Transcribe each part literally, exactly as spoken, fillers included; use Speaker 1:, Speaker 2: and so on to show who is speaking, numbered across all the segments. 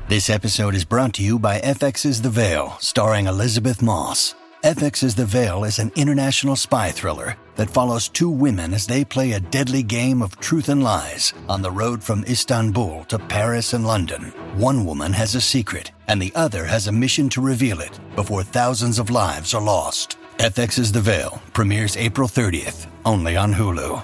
Speaker 1: This episode is brought to you by F X's The Veil, starring Elizabeth Moss. F X's The Veil is an international spy thriller that follows two women as they play a deadly game of truth and lies on the road from Istanbul to Paris and London. One woman has a secret, and the other has a mission to reveal it before thousands of lives are lost. F X's The Veil premieres April thirtieth, only on Hulu.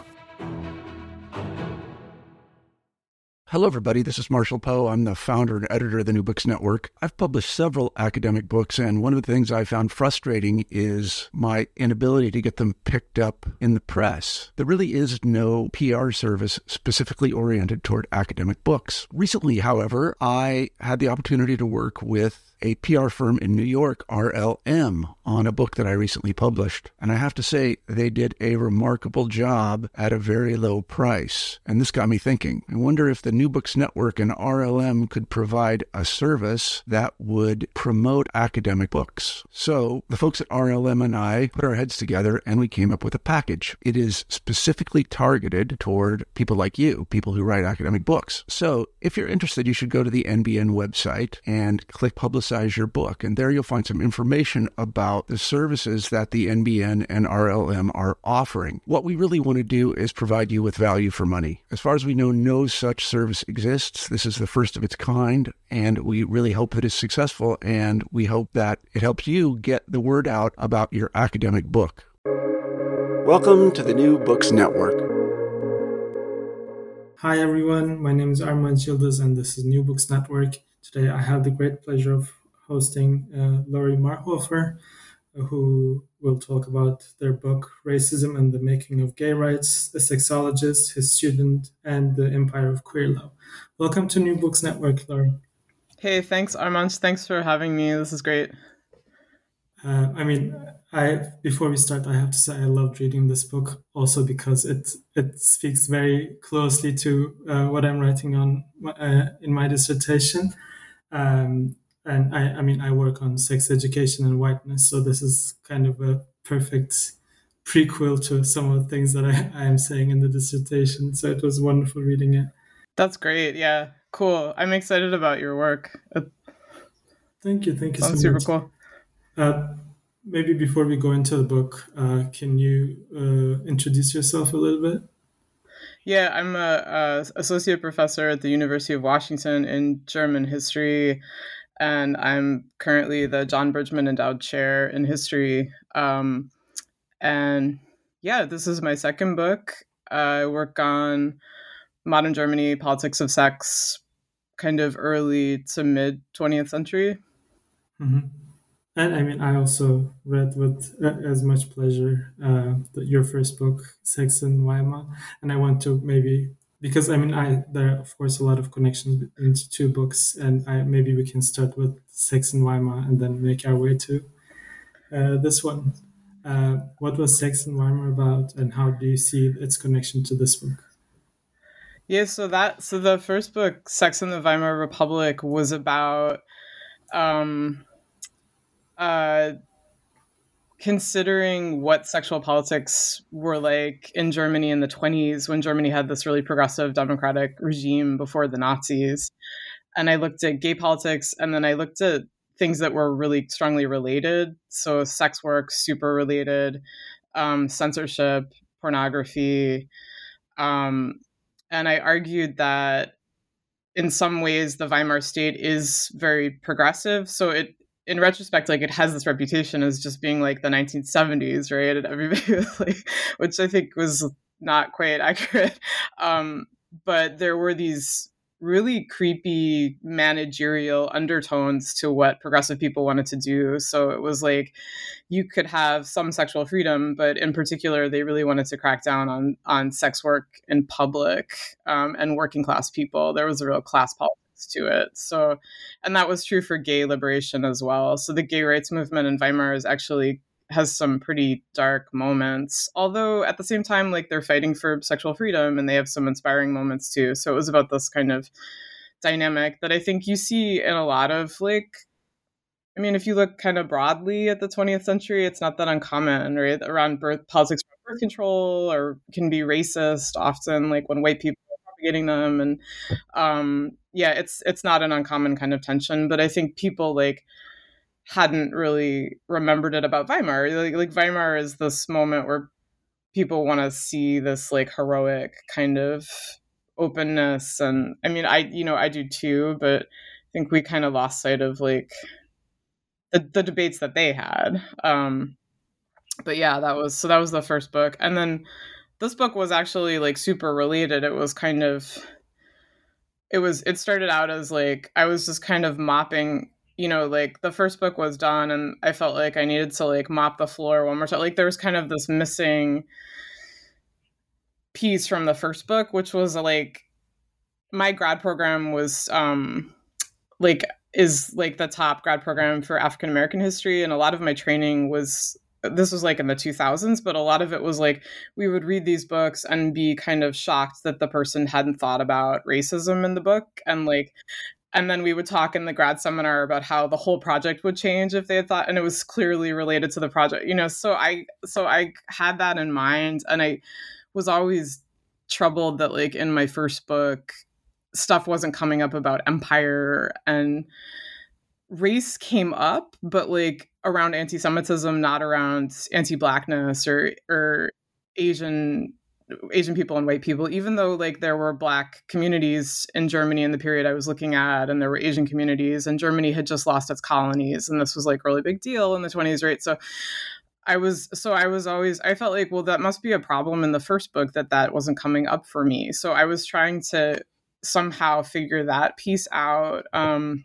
Speaker 2: Hello, everybody. This is Marshall Poe. I'm the founder and editor of the New Books Network. I've published several academic books, and one of the things I found frustrating is my inability to get them picked up in the press. There really is no P R service specifically oriented toward academic books. Recently, however, I had the opportunity to work with a P R firm in New York, R L M, on a book that I recently published. And I have to say, they did a remarkable job at a very low price. And this got me thinking. I wonder if the New Books Network and R L M could provide a service that would promote academic books. So the folks at R L M and I put our heads together and we came up with a package. It is specifically targeted toward people like you, people who write academic books. So if you're interested, you should go to the N B N website and click Publicize your book. And there you'll find some information about the services that the N B N and R L M are offering. What we really want to do is provide you with value for money. As far as we know, no such service exists. This is the first of its kind, and we really hope it is successful, and we hope that it helps you get the word out about your academic book. Welcome to the New Books Network.
Speaker 3: Hi everyone, my name is Armand Yildiz and this is New Books Network. Today I have the great pleasure of hosting uh, Laurie Marhoefer, uh, who will talk about their book, Racism and the Making of Gay Rights, a Sexologist, His Student, and the Empire of Queer Love. Welcome to New Books Network, Laurie.
Speaker 4: Hey, thanks Armand. Thanks for having me. This is great.
Speaker 3: Uh, I mean, I before we start, I have to say I loved reading this book also because it it speaks very closely to uh, what I'm writing on uh, in my dissertation. Um, and I, I mean, I work on sex education and whiteness, so this is kind of a perfect prequel to some of the things that I, I am saying in the dissertation. So it was wonderful reading it.
Speaker 4: That's great. Yeah, cool. I'm excited about your work. It
Speaker 3: thank you. Thank you so much.
Speaker 4: Sounds super cool.
Speaker 3: Uh, maybe before we go into the book, uh, can you uh, introduce yourself a little bit?
Speaker 4: Yeah, I'm a, a associate professor at the University of Washington in German history, and I'm currently the John Bridgman Endowed Chair in History. Um, and yeah, this is my second book. I work on modern Germany, politics of sex, kind of early to mid twentieth century.
Speaker 3: Mm-hmm. And I mean, I also read with uh, as much pleasure uh, the, your first book, Sex in Weimar, and I want to maybe because I mean, I there are of course a lot of connections between the two books, and I maybe we can start with Sex in Weimar and then make our way to uh, this one. Uh, what was Sex in Weimar about, and how do you see its connection to this book?
Speaker 4: Yeah, so that so the first book, Sex in the Weimar Republic, was about. Um, Uh, considering what sexual politics were like in Germany in the twenties, when Germany had this really progressive democratic regime before the Nazis. And I looked at gay politics, and then I looked at things that were really strongly related. So sex work, super related, um, censorship, pornography. Um, and I argued that in some ways, the Weimar state is very progressive. So it, in retrospect, like it has this reputation as just being like the nineteen seventies, right? And everybody was like, which I think was not quite accurate. Um, but there were these really creepy managerial undertones to what progressive people wanted to do. So it was like you could have some sexual freedom, but in particular, they really wanted to crack down on on sex work in public um, and working class people. There was a real class politics to it. So, and that was true for gay liberation as well. So the gay rights movement in Weimar is actually has some pretty dark moments, although at the same time, like they're fighting for sexual freedom and they have some inspiring moments too. So it was about this kind of dynamic that I think you see in a lot of like, I mean, if you look kind of broadly at the twentieth century, it's not that uncommon, right? Around birth politics, birth control, or can be racist often, like when white people propagating them. And um, yeah, it's it's not an uncommon kind of tension, but I think people like hadn't really remembered it about Weimar. Like, like Weimar is this moment where people want to see this like heroic kind of openness. And I mean, I, you know, I do too, but I think we kind of lost sight of like the, the debates that they had. Um, but yeah, that was, so that was the first book. And then this book was actually like super related. It was kind of, it was, it started out as like, I was just kind of mopping, you know, like the first book was done and I felt like I needed to like mop the floor one more time. Like there was kind of this missing piece from the first book, which was like, my grad program was um, like, is like the top grad program for African American history. And a lot of my training was, this was like in the two thousands, but a lot of it was like, we would read these books and be kind of shocked that the person hadn't thought about racism in the book. And like, and then we would talk in the grad seminar about how the whole project would change if they had thought, and it was clearly related to the project, you know? So I, so I had that in mind. And I was always troubled that like in my first book, stuff wasn't coming up about empire, and race came up, but like around anti-Semitism, not around anti-Blackness or or Asian Asian people and white people, even though like there were Black communities in Germany in the period I was looking at, and there were Asian communities, and Germany had just lost its colonies, and this was like a really big deal in the twenties, right? So I was, so I was always, I felt like, well, that must be a problem in the first book that that wasn't coming up for me. So I was trying to somehow figure that piece out. Um,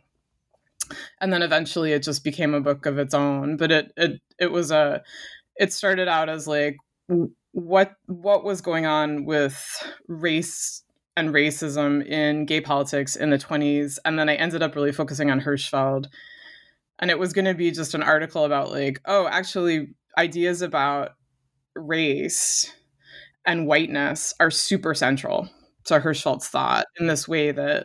Speaker 4: and then eventually it just became a book of its own. But it it it was a, it started out as like, what what was going on with race and racism in gay politics in the twenties. And then I ended up really focusing on Hirschfeld. And it was going to be just an article about like, oh, actually ideas about race and whiteness are super central to Hirschfeld's thought in this way that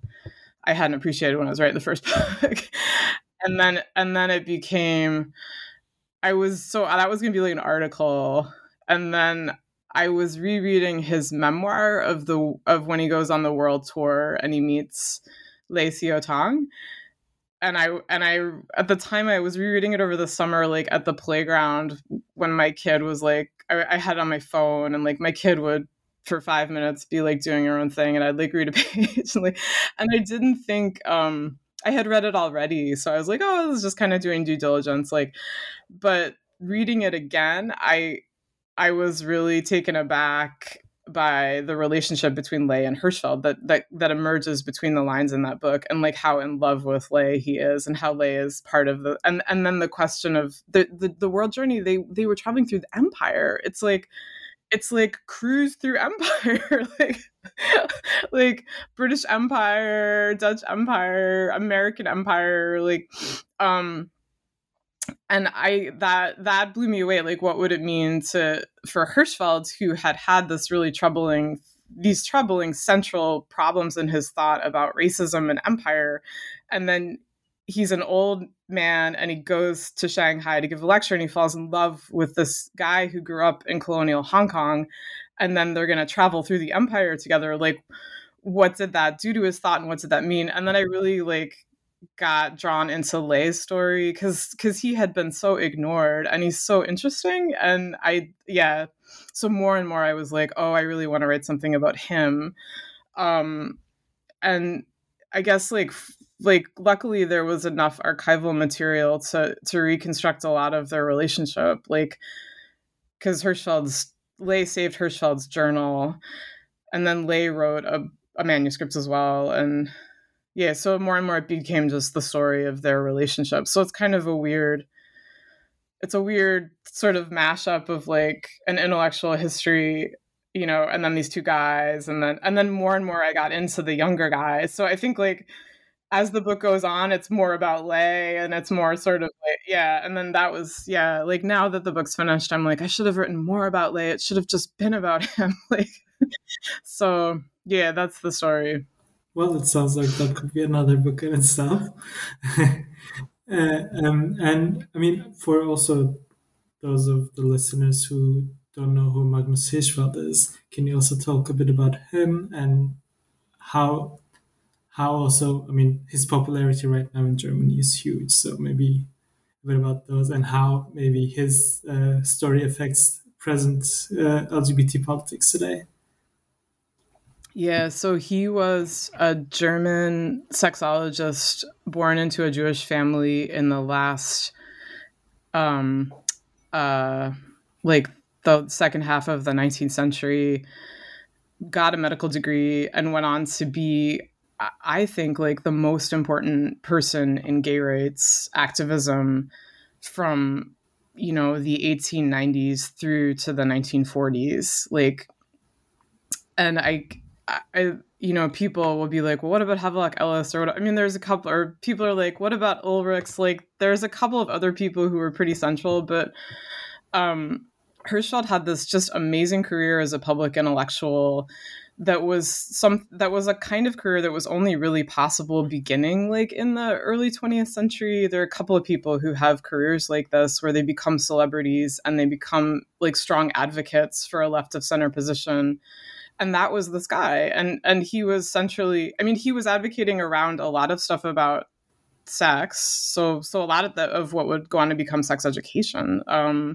Speaker 4: I hadn't appreciated when I was writing the first book. and then and then it became, I was, so that was going to be like an article. And then I was rereading his memoir of the of when he goes on the world tour and he meets Lei Xiaotang. And I, and I, at the time I was rereading it over the summer, like at the playground when my kid was like, I, I had it on my phone, and like my kid would for five minutes be like doing her own thing, and I'd like read a page and, like, and I didn't think, um, I had read it already. So I was like, oh, this is just kind of doing due diligence. Like, but reading it again, I, I was really taken aback by the relationship between Lei and Hirschfeld that, that that emerges between the lines in that book, and like how in love with Lei he is, and how Lei is part of the, and and then the question of the the, the world journey, they they were traveling through the empire. It's like it's like cruise through empire, like like British Empire, Dutch Empire, American Empire, like um and I, that, that blew me away. Like, what would it mean to, for Hirschfeld, who had had this really troubling, these troubling central problems in his thought about racism and empire. And then he's an old man and he goes to Shanghai to give a lecture, and he falls in love with this guy who grew up in colonial Hong Kong. And then they're going to travel through the empire together. Like, what did that do to his thought, and what did that mean? And then I really like, got drawn into Lei's story because because he had been so ignored, and he's so interesting. And I, yeah, so more and more I was like, oh, I really want to write something about him. Um, and I guess like like luckily there was enough archival material to to reconstruct a lot of their relationship, like because Hirschfeld's Lei saved Hirschfeld's journal, and then Lei wrote a, a manuscript as well. And yeah, so more and more it became just the story of their relationship. So it's kind of a weird, it's a weird sort of mashup of like an intellectual history, you know, and then these two guys, and then and then more and more I got into the younger guys. So I think like as the book goes on, it's more about Lei, and it's more sort of like, yeah. And then that was, yeah, like now that the book's finished, I'm like, I should have written more about Lei. It should have just been about him. Like, so yeah, that's the story.
Speaker 3: Well, it sounds like that could be another book in itself. uh, um, and I mean, for also those of the listeners who don't know who Magnus Hirschfeld is, can you also talk a bit about him and how how also, I mean, his popularity right now in Germany is huge. So maybe a bit about those and how maybe his uh, story affects present uh, L G B T politics today.
Speaker 4: Yeah, so he was a German sexologist born into a Jewish family in the last, um, uh, like the second half of the nineteenth century, got a medical degree and went on to be, I think, like the most important person in gay rights activism from, you know, the eighteen nineties through to the nineteen forties. Like, and I, I, you know, people will be like, well, what about Havelock Ellis? Or what? I mean, there's a couple, or people are like, what about Ulrichs? Like, there's a couple of other people who were pretty central, but um, Hirschfeld had this just amazing career as a public intellectual that was some that was a kind of career that was only really possible beginning like in the early twentieth century. There are a couple of people who have careers like this where they become celebrities and they become like strong advocates for a left of center position. And that was this guy. And and he was centrally, I mean, he was advocating around a lot of stuff about sex. So so a lot of the, of what would go on to become sex education. Um,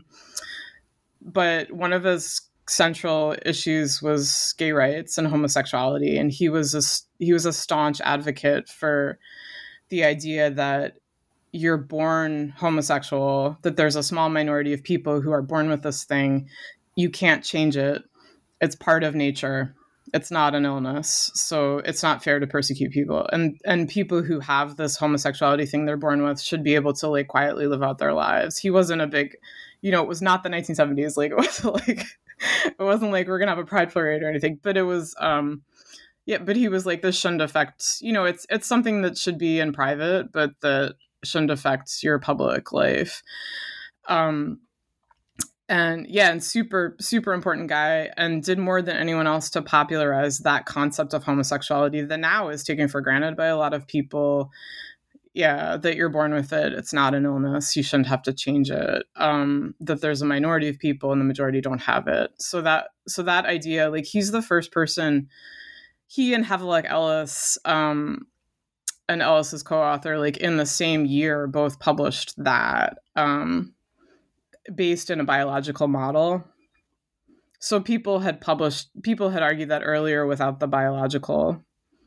Speaker 4: but one of his central issues was gay rights and homosexuality, and he was a he was a staunch advocate for the idea that you're born homosexual, that there's a small minority of people who are born with this thing, you can't change it, it's part of nature, it's not an illness, so it's not fair to persecute people, and and people who have this homosexuality thing they're born with should be able to like quietly live out their lives. He wasn't a big, you know, it was not the nineteen seventies, like it wasn't like it wasn't like we're gonna have a pride parade or anything, but it was um yeah but he was like, this shouldn't affect, you know, it's it's something that should be in private but that shouldn't affect your public life. um and yeah and super super important guy, and did more than anyone else to popularize that concept of homosexuality that now is taken for granted by a lot of people. Yeah, that you're born with it, it's not an illness, you shouldn't have to change it, um, that there's a minority of people and the majority don't have it. So that so that idea, like he's the first person, he and Havelock Ellis, um, and Ellis's co-author, like in the same year, both published that, um, based in a biological model. So people had published, people had argued that earlier without the biological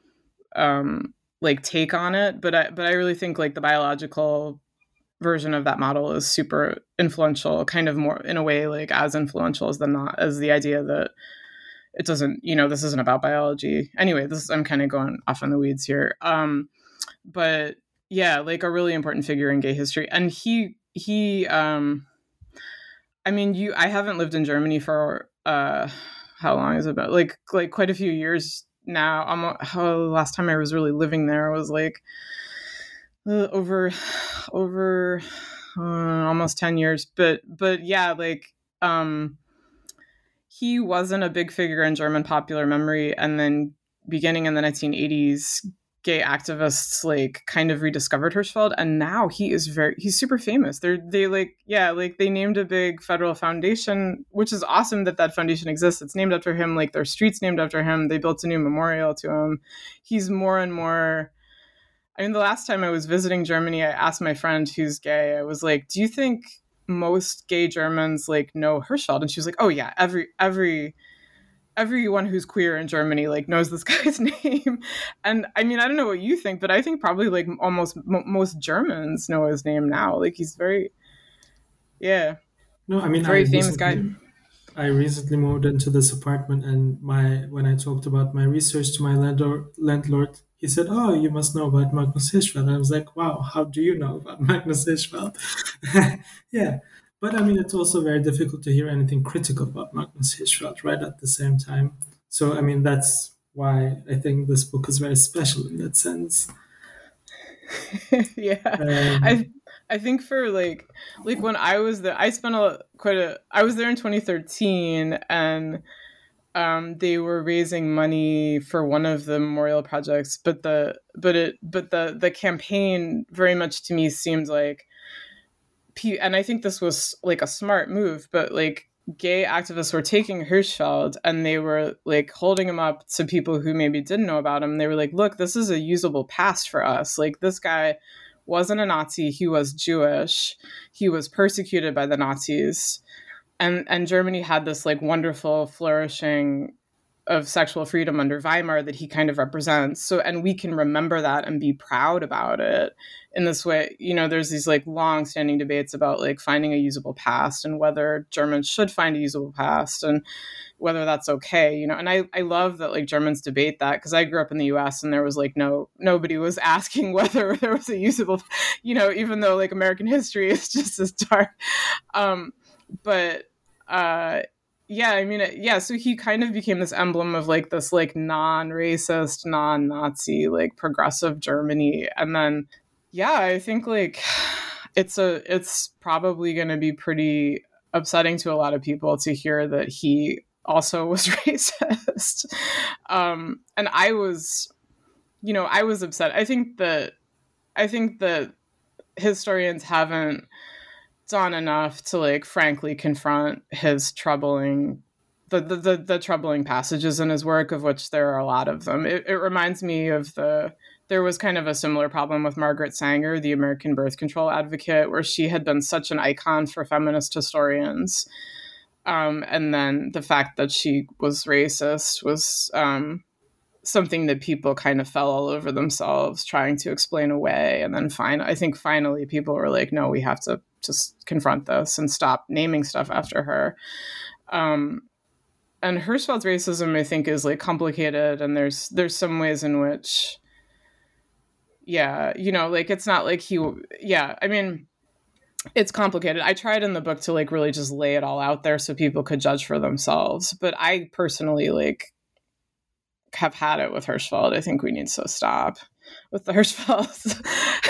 Speaker 4: um like take on it, but I but I really think like the biological version of that model is super influential, kind of more in a way like as influential as the not as the idea that it doesn't, you know, this isn't about biology. Anyway, this I'm kind of going off in the weeds here. Um but yeah, like a really important figure in gay history. And he he um I mean, you I haven't lived in Germany for uh how long is it about? Like like quite a few years now. I'm, oh, last time I was really living there was like uh, over over uh, almost ten years, but but yeah, like um he wasn't a big figure in German popular memory, and then beginning in the nineteen eighties, gay activists like kind of rediscovered Hirschfeld, and now he is very he's super famous. They're they like yeah like they named a big federal foundation, which is awesome that that foundation exists. It's named after him, like their streets named after him. They built a new memorial to him. He's more and more, I mean, the last time I was visiting Germany, I asked my friend who's gay, I was like, do you think most gay Germans like know Hirschfeld? And she was like, oh yeah, every every everyone who's queer in Germany like knows this guy's name. And I mean, I don't know what you think, but I think probably like almost m- most Germans know his name now. Like he's very, yeah.
Speaker 3: No, I mean,
Speaker 4: very
Speaker 3: I
Speaker 4: famous
Speaker 3: recently,
Speaker 4: guy.
Speaker 3: I recently moved into this apartment, and my when I talked about my research to my landlord, landlord, he said, "Oh, you must know about Magnus Hirschfeld." And I was like, "Wow, how do you know about Magnus Hirschfeld?" Yeah, but I mean, it's also very difficult to hear anything critical about Magnus Hirschfeld right at the same time. So, I mean, that's why I think this book is very special in that sense.
Speaker 4: Yeah,
Speaker 3: Um,
Speaker 4: I I think for like like when I was there, I spent a quite a I was there in twenty thirteen, and um they were raising money for one of the memorial projects, but the but it but the the campaign very much to me seemed like, and I think this was like a smart move, but like gay activists were taking Hirschfeld and they were like holding him up to people who maybe didn't know about him. They were like, look, this is a usable past for us. Like, this guy wasn't a Nazi. He was Jewish. He was persecuted by the Nazis. And, and Germany had this like wonderful flourishing of sexual freedom under Weimar that he kind of represents. So, and we can remember that and be proud about it in this way. You know, there's these like long standing debates about like finding a usable past and whether Germans should find a usable past and whether that's okay, you know. And I, I love that like Germans debate that, because I grew up in the U S and there was like no, nobody was asking whether there was a usable, you know, even though like American history is just as dark. Um, but, uh, yeah, I mean, yeah, so he kind of became this emblem of like this like non-racist, non-Nazi, like progressive Germany. And then, yeah, I think like it's a, it's probably going to be pretty upsetting to a lot of people to hear that he also was racist. Um, and I was, you know, I was upset. I think that, I think that historians haven't done enough to like frankly confront his troubling the, the the the troubling passages in his work, of which there are a lot of them. It, it reminds me of the there was kind of a similar problem with Margaret Sanger, the American birth control advocate, where she had been such an icon for feminist historians, um, and then the fact that she was racist was um, something that people kind of fell all over themselves trying to explain away. And then fin- I think finally people were like, no, we have to just confront this and stop naming stuff after her. Um, and Hirschfeld's racism, I think, is like complicated. And there's, there's some ways in which, yeah, you know, like, it's not like he, yeah, I mean, it's complicated. I tried in the book to like really just lay it all out there so people could judge for themselves. But I personally like have had it with Hirschfeld. I think we need to stop with the Hirschfeld.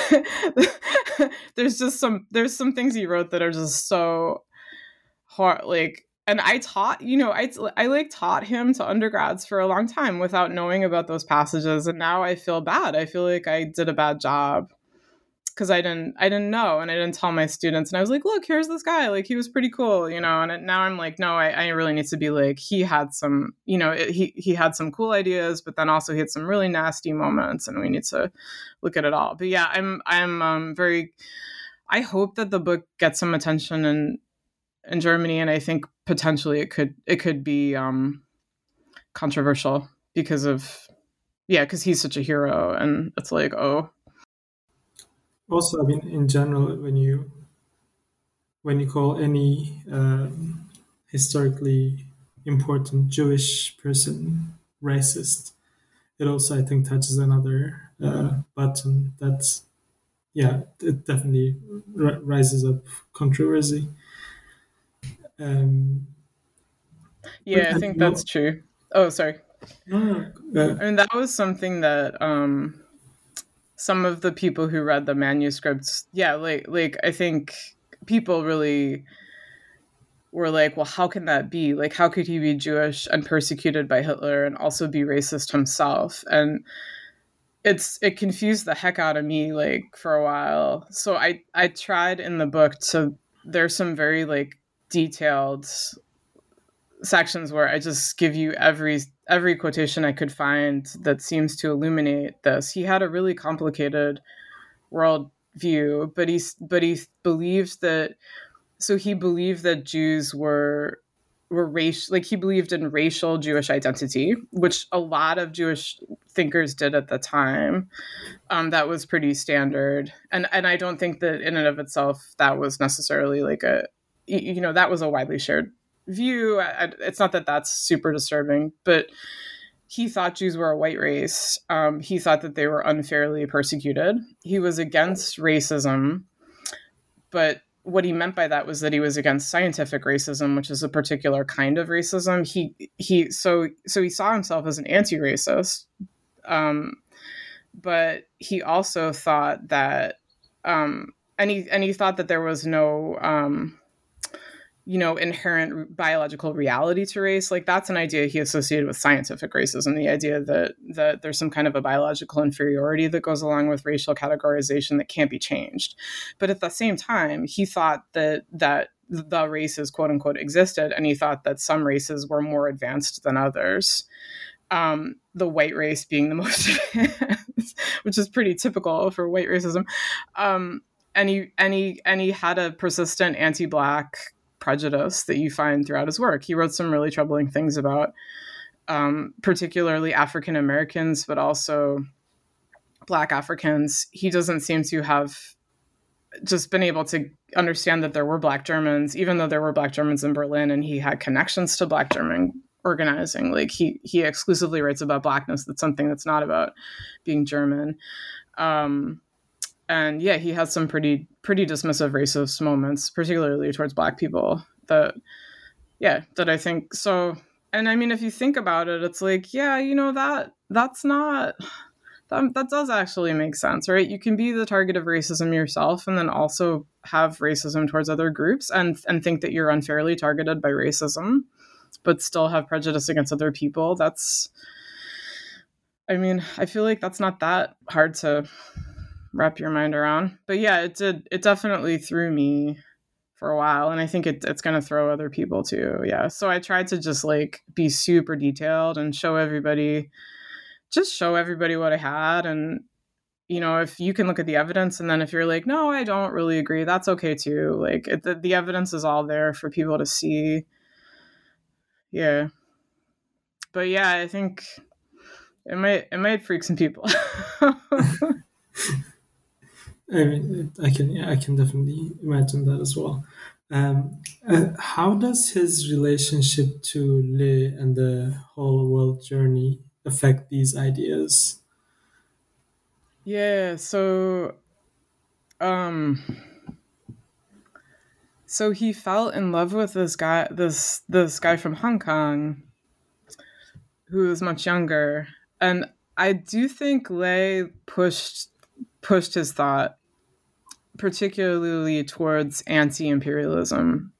Speaker 4: there's just some, there's some things he wrote that are just so hard. Like, and I taught, you know, I, I like taught him to undergrads for a long time without knowing about those passages. And now I feel bad. I feel like I did a bad job because I didn't, I didn't know. And I didn't tell my students. And I was like, look, here's this guy. Like, he was pretty cool, you know? And it, now I'm like, no, I, I really need to be like, he had some, you know, it, he, he had some cool ideas, but then also he had some really nasty moments, and we need to look at it all. But yeah, I'm, I'm um, very, I hope that the book gets some attention in, in Germany. And I think potentially it could, it could be um, controversial because of, yeah, because he's such a hero. And it's like, oh.
Speaker 3: Also, I mean, in general, when you when you call any um, historically important Jewish person racist, it also, I think, touches another uh, button that's, yeah, it definitely r- rises up controversy. Um,
Speaker 4: yeah, I think
Speaker 3: no,
Speaker 4: that's true. Oh, sorry.
Speaker 3: No, no, uh,
Speaker 4: I mean, that was something that um, some of the people who read the manuscripts, yeah, like, like I think people really were like, well, how can that be? Like, how could he be Jewish and persecuted by Hitler and also be racist himself? And it's, it confused the heck out of me, like, for a while. So I, I tried in the book to, there's some very like detailed sections where I just give you every, every quotation I could find that seems to illuminate this. He had a really complicated worldview, but he, but he believed that, so he believed that Jews were were racial, like he believed in racial Jewish identity, which a lot of Jewish thinkers did at the time. Um, that was pretty standard, and and I don't think that in and of itself that was necessarily like a, you know, that was a widely shared view. I, it's not that that's super disturbing, but he thought Jews were a white race. Um, he thought that they were unfairly persecuted. He was against racism, but what he meant by that was that he was against scientific racism, which is a particular kind of racism. He he so so he saw himself as an anti-racist, um, but he also thought that, um, and he and he thought that there was no, um, you know, inherent biological reality to race. Like, that's an idea he associated with scientific racism, the idea that that there's some kind of a biological inferiority that goes along with racial categorization that can't be changed. But at the same time, he thought that that the races, quote unquote, existed, and he thought that some races were more advanced than others. Um, the white race being the most advanced, which is pretty typical for white racism. Um, and he and he and he had a persistent anti-Black prejudice that you find throughout his work. He wrote some really troubling things about um, particularly African Americans, but also Black Africans. He doesn't seem to have just been able to understand that there were Black Germans, even though there were Black Germans in Berlin, and he had connections to Black German organizing. Like he he exclusively writes about Blackness. That's something that's not about being German. Um, and yeah, he has some pretty pretty dismissive racist moments, particularly towards Black people. That yeah, that I think so. And I mean, if you think about it, it's like, yeah, you know, that that's not. That, that does actually make sense, right? You can be the target of racism yourself and then also have racism towards other groups and and think that you're unfairly targeted by racism, but still have prejudice against other people. That's, I mean, I feel like that's not that hard to wrap your mind around. But yeah, it did, it definitely threw me for a while. And I think it, it's going to throw other people too. Yeah. So I tried to just like be super detailed and show everybody just show everybody what I had. And, you know, if you can look at the evidence and then if you're like, no, I don't really agree, that's okay too. Like it, the, the evidence is all there for people to see. Yeah. But yeah, I think it might, it might freak some people.
Speaker 3: I mean, I can, yeah, I can definitely imagine that as well. Um, uh, how does his relationship to Le and the whole world journey affect these ideas?
Speaker 4: Yeah, so um so he fell in love with this guy this this guy from Hong Kong who was much younger. And I do think Le pushed pushed his thought particularly towards anti-imperialism.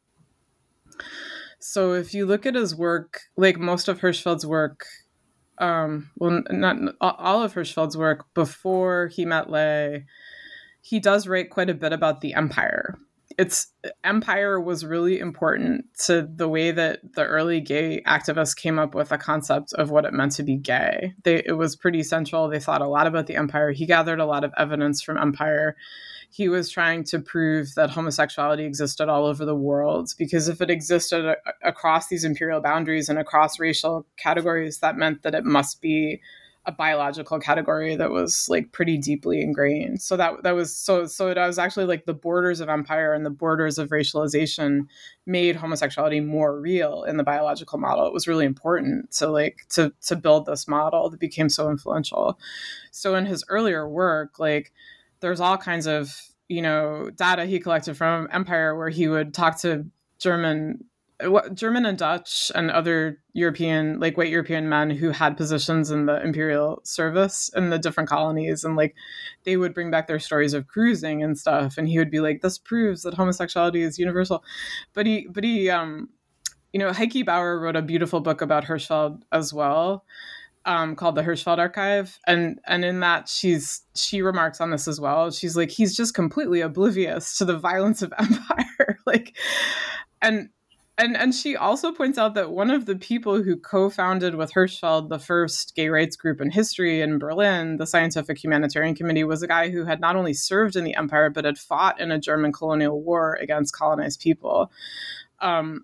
Speaker 4: So if you look at his work, like most of Hirschfeld's work, Um, well, not all of Hirschfeld's work before he met Le, he does write quite a bit about the empire. It's empire was really important to the way that the early gay activists came up with a concept of what it meant to be gay. They, it was pretty central. They thought a lot about the empire. He gathered a lot of evidence from empire. He was trying to prove that homosexuality existed all over the world, because if it existed a- across these imperial boundaries and across racial categories, that meant that it must be a biological category that was like pretty deeply ingrained. So that that was so so it was actually like the borders of empire and the borders of racialization made homosexuality more real in the biological model. It was really important to like to to build this model that became so influential. So in his earlier work, like there's all kinds of, you know, data he collected from empire where he would talk to German German and Dutch and other European, like white European men who had positions in the imperial service in the different colonies. And like, they would bring back their stories of cruising and stuff. And he would be like, this proves that homosexuality is universal. But he, but he, um, you know, Heike Bauer wrote a beautiful book about Hirschfeld as well, um, called the Hirschfeld Archive. And, and in that she's, she remarks on this as well. She's like, he's just completely oblivious to the violence of empire. like, and, And and she also points out that one of the people who co-founded with Hirschfeld the first gay rights group in history in Berlin, the Scientific Humanitarian Committee, was a guy who had not only served in the empire, but had fought in a German colonial war against colonized people. Um,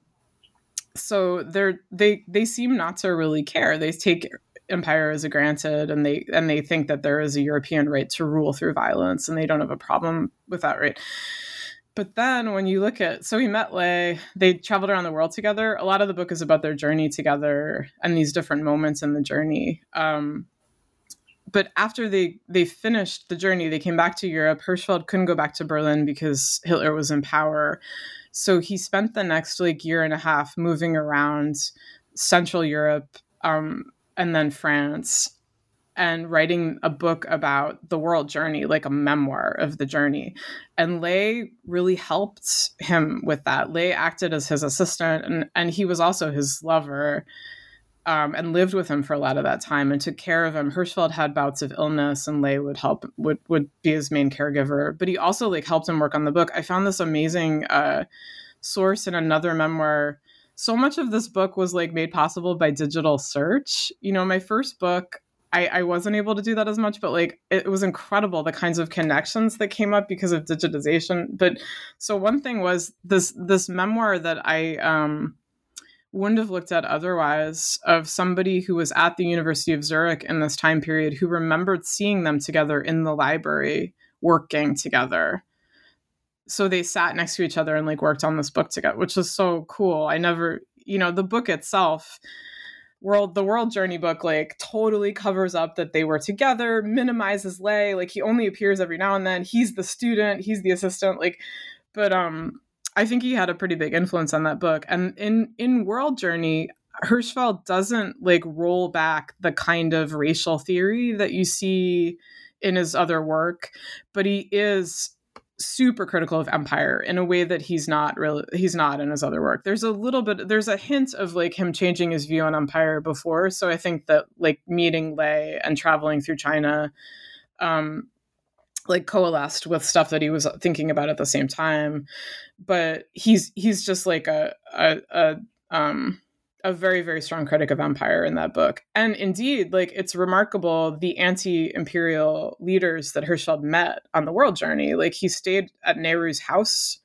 Speaker 4: so they're, they they seem not to really care. They take empire as a granted, and they and they think that there is a European right to rule through violence, and they don't have a problem with that right. But then when you look at, so he met Le, they traveled around the world together. A lot of the book is about their journey together and these different moments in the journey. Um, but after they, they finished the journey, they came back to Europe. Hirschfeld couldn't go back to Berlin because Hitler was in power. So he spent the next like year and a half moving around Central Europe, um, and then France, and writing a book about the world journey, like a memoir of the journey. And Le really helped him with that. Le acted as his assistant, and, and he was also his lover, um, and lived with him for a lot of that time and took care of him. Hirschfeld had bouts of illness, and Le would help, would, would be his main caregiver. But he also like helped him work on the book. I found this amazing uh, source in another memoir. So much of this book was like made possible by digital search. You know, my first book, I, I wasn't able to do that as much, but like it was incredible the kinds of connections that came up because of digitization. But so one thing was this this memoir that I um, wouldn't have looked at otherwise, of somebody who was at the University of Zurich in this time period who remembered seeing them together in the library working together. So they sat next to each other and like worked on this book together, which was so cool. I never, you know, the book itself, World, the World Journey book, like totally covers up that they were together, minimizes Lei. Like he only appears every now and then. He's the student, he's the assistant. Like, but um, I think he had a pretty big influence on that book. And in in World Journey, Hirschfeld doesn't like roll back the kind of racial theory that you see in his other work, but he is super critical of empire in a way that he's not really he's not in his other work. There's a little bit there's a hint of like him changing his view on empire before. So I think that like meeting Lei and traveling through China um like coalesced with stuff that he was thinking about at the same time. But he's he's just like a a, a um a very, very strong critic of empire in that book. And indeed, like it's remarkable the anti-imperial leaders that Hirschfeld met on the World Journey. Like he stayed at Nehru's house.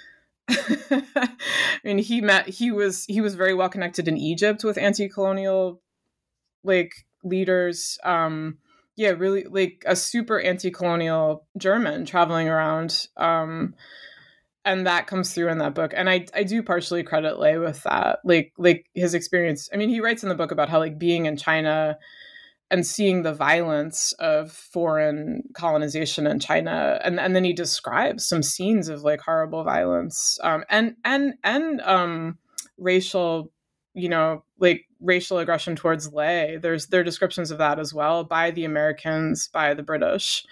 Speaker 4: I mean, he met, he was, he was very well connected in Egypt with anti-colonial like leaders. Um, yeah, really like a super anti-colonial German traveling around. Um, And that comes through in that book. And I I do partially credit Lei with that. Like like his experience. I mean, he writes in the book about how like being in China and seeing the violence of foreign colonization in China. And, and then he describes some scenes of like horrible violence um, and and and um, racial, you know, like racial aggression towards Lei. There's there are descriptions of that as well by the Americans, by the British.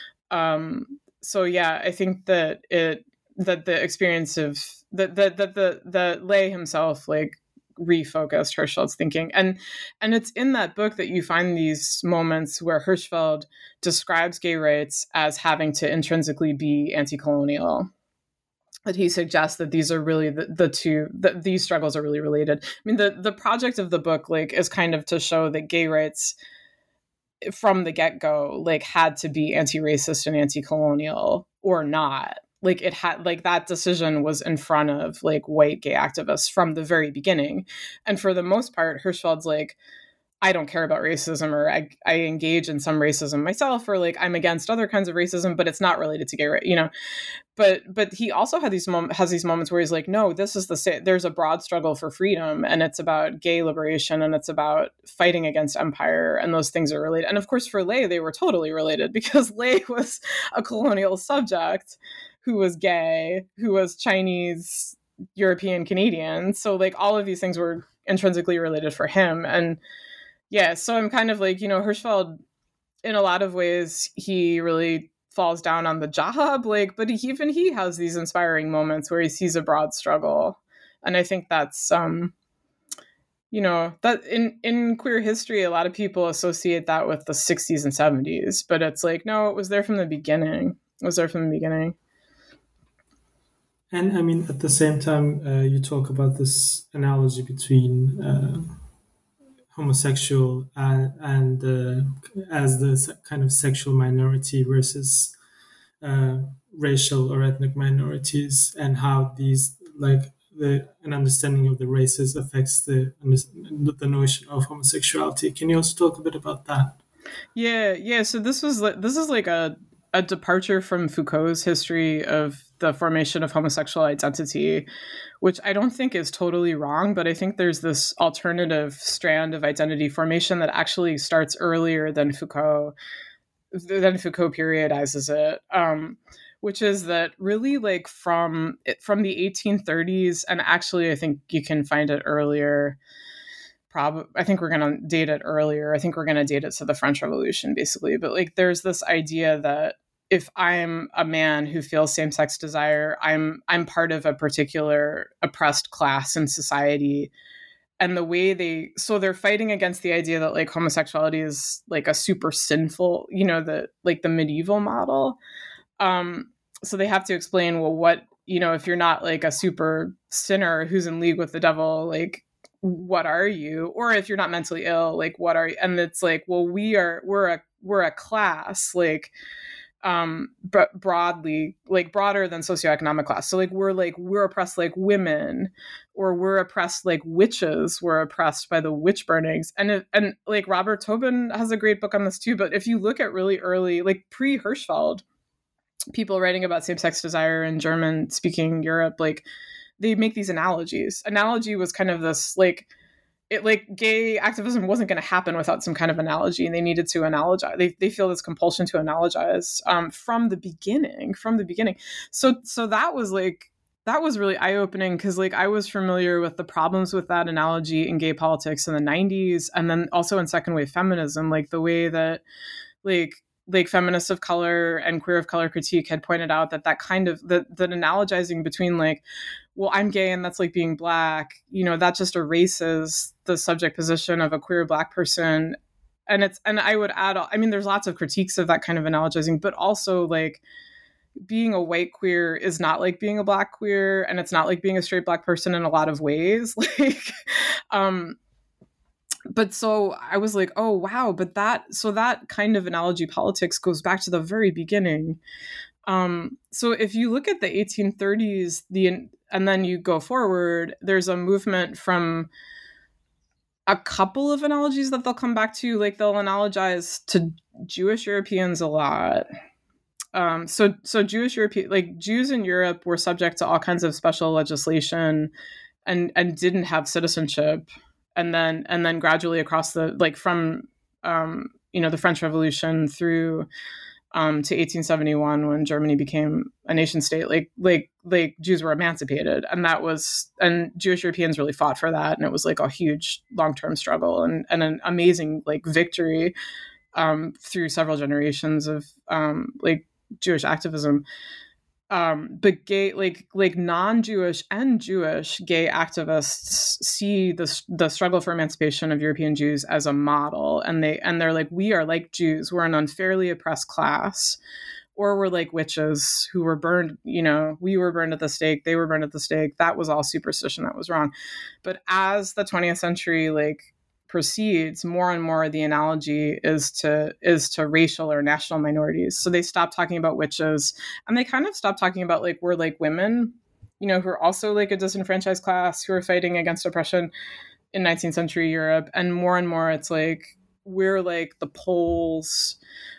Speaker 4: Um, so yeah, I think that it that the experience of that the, the the the Lei himself like refocused Hirschfeld's thinking. And and it's in that book that you find these moments where Hirschfeld describes gay rights as having to intrinsically be anti-colonial. That he suggests that these are really the, the two that these struggles are really related. I mean, the the project of the book like is kind of to show that gay rights from the get-go like had to be anti-racist and anti-colonial or not. Like it had like that decision was in front of like white gay activists from the very beginning. And for the most part, Hirschfeld's like, I don't care about racism, or I, I engage in some racism myself, or like I'm against other kinds of racism, but it's not related to gay rights, you know. But but he also had these mom- has these moments where he's like, no, this is the sa- there's a broad struggle for freedom, and it's about gay liberation, and it's about fighting against empire, and those things are related. And of course, for Lei, they were totally related because Lei was a colonial subject who was gay, who was Chinese, European, Canadian. So like all of these things were intrinsically related for him. And yeah, so I'm kind of like, you know, Hirschfeld, in a lot of ways, he really falls down on the job, like, but he, even he has these inspiring moments where he sees a broad struggle. And I think that's, um, you know, that in, in queer history, a lot of people associate that with the sixties and seventies, but it's like, no, it was there from the beginning. It was there from the beginning.
Speaker 3: And I mean, at the same time, uh, you talk about this analogy between uh, homosexual and, and uh, as the kind of sexual minority versus uh, racial or ethnic minorities, and how these like the an understanding of the races affects the the notion of homosexuality. Can you also talk a bit about that?
Speaker 4: Yeah, yeah. So this was this is like a a departure from Foucault's history of the formation of homosexual identity, which I don't think is totally wrong, but I think there's this alternative strand of identity formation that actually starts earlier than Foucault, than Foucault periodizes it, um, which is that really like from from the eighteen thirties, and actually I think you can find it earlier. Probably, I think we're going to date it earlier. I think we're going to date it to the French Revolution, basically. But like, there's this idea that if I'm a man who feels same-sex desire, I'm I'm part of a particular oppressed class in society. And the way they, so they're fighting against the idea that like homosexuality is like a super sinful, you know, the like the medieval model. Um, so they have to explain, well, what you know, if you're not like a super sinner who's in league with the devil, like, what are you? Or if you're not mentally ill, like, what are you? And it's like, well, we are, we're a, we're a class, like, um, but broadly, like broader than socioeconomic class. So like, we're like, we're oppressed like women, or we're oppressed like witches were oppressed by the witch burnings. And, it, and like Robert Tobin has a great book on this too. But if you look at really early, like pre-Hirschfeld, people writing about same-sex desire in German-speaking Europe, like they make these analogies. Analogy was kind of this, like, it like gay activism wasn't going to happen without some kind of analogy, and they needed to analogize. They they feel this compulsion to analogize um, from the beginning, from the beginning. So so that was like that was really eye-opening, because like I was familiar with the problems with that analogy in gay politics in the nineties, and then also in second wave feminism, like the way that like. like feminists of color and queer of color critique had pointed out that that kind of, that, that analogizing between like, well, I'm gay and that's like being Black, you know, that just erases the subject position of a queer Black person. And it's, and I would add, I mean, there's lots of critiques of that kind of analogizing, but also like being a white queer is not like being a Black queer, and it's not like being a straight Black person in a lot of ways. Like, um, But so I was like, oh, wow. But that, so that kind of analogy politics goes back to the very beginning. Um, so if you look at the eighteen thirties, the, and then you go forward, there's a movement from a couple of analogies that they'll come back to. Like they'll analogize to Jewish Europeans a lot. Um, so, so Jewish European, like Jews in Europe were subject to all kinds of special legislation and, and didn't have citizenship. And then, and then gradually across the, like from, um, you know, the French Revolution through um, to eighteen seventy-one, when Germany became a nation state, like, like, like Jews were emancipated. And that was, and Jewish Europeans really fought for that. And it was like a huge long-term struggle and, and an amazing like victory um, through several generations of um, like Jewish activism. Um, but gay, like, like non-Jewish and Jewish gay activists see the the struggle for emancipation of European Jews as a model, and they and they're like, we are like Jews, we're an unfairly oppressed class, or we're like witches who were burned. You know, we were burned at the stake, they were burned at the stake. That was all superstition. That was wrong. But as the twentieth century, like, proceeds, more and more the analogy is to is to racial or national minorities. So they stop talking about witches, and they kind of stop talking about like, we're like women, you know, who are also like a disenfranchised class who are fighting against oppression in nineteenth century Europe. And more and more it's like, we're like the Poles,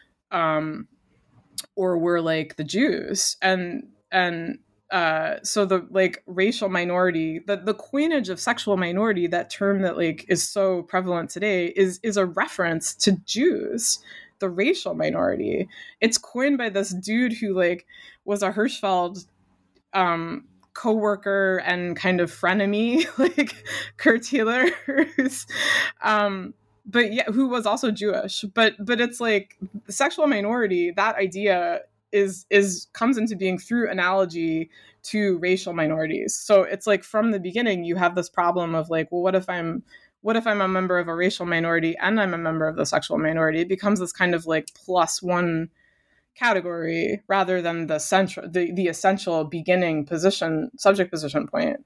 Speaker 4: um, or we're like the Jews. And and Uh, so the like racial minority, the, the coinage of sexual minority, that term that like is so prevalent today, is is a reference to Jews, the racial minority. It's coined by this dude who like was a Hirschfeld um, co-worker and kind of frenemy, like Kurt Taylor, who's, um, but yeah, who was also Jewish. But but it's like the sexual minority, that idea is is comes into being through analogy to racial minorities. So it's like from the beginning you have this problem of like, well, what if I'm what if I'm a member of a racial minority and I'm a member of the sexual minority? It becomes this kind of like plus one category rather than the central the, the essential beginning position, subject position point.